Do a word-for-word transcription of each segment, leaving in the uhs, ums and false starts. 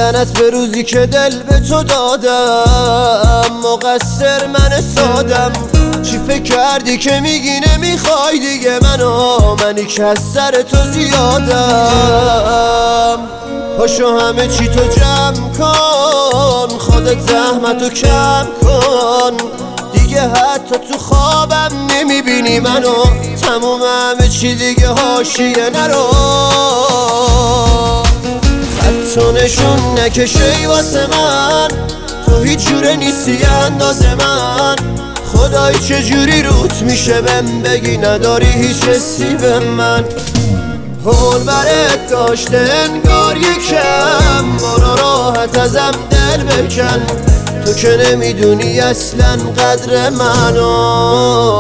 لعنت به روزی که دل به تو دادم، مقصر من سادم. چی فکر کردی که میگی نمیخوای دیگه منو، منی که از سر تو زیادم. پاشو همه چی تو جمع کن، خودت زحمتو کم کن دیگه، حتی تو خوابم نمیبینی منو. تموم همه چی دیگه حاشیه نرو، خط و نشون نکشی واسه من، تو هیچ جوره نیستی اندازه من. خدای چجوری روت میشه بهم بگی نداری هیچ حسی به من. حول برت داشته انگار یکم، برو راحت ازم دل بکن، تو که نمیدونی اصلا قدر منو.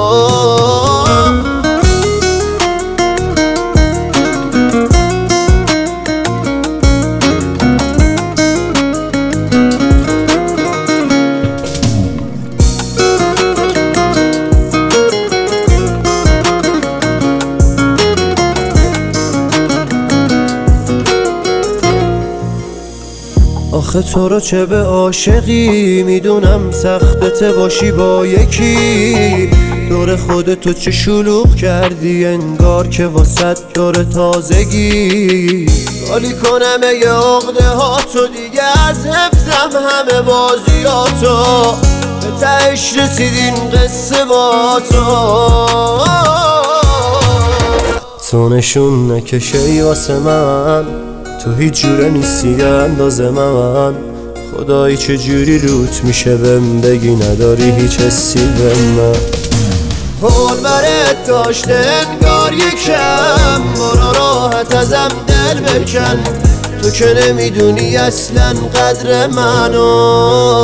آخه تو رو چه به عاشقی، میدونم سختته باشی با یکی. دور خودتو چه شلوغ کردی، انگار که واسه دور تازگی. خالی کنم یه عقده ها تو دیگه، از حفظم همه بازیاتو. به تهش رسیدین قصه با تو، تو نشون نکشی واسه من، تو هیچ جوره نیستی اندازه من. خدایی چجوری روت میشه بهم بگی نداری هیچ حسی به من. حول برت داشته انگار یکم، برو راحت ازم دل بکن، تو که نمیدونی اصلا قدر منو.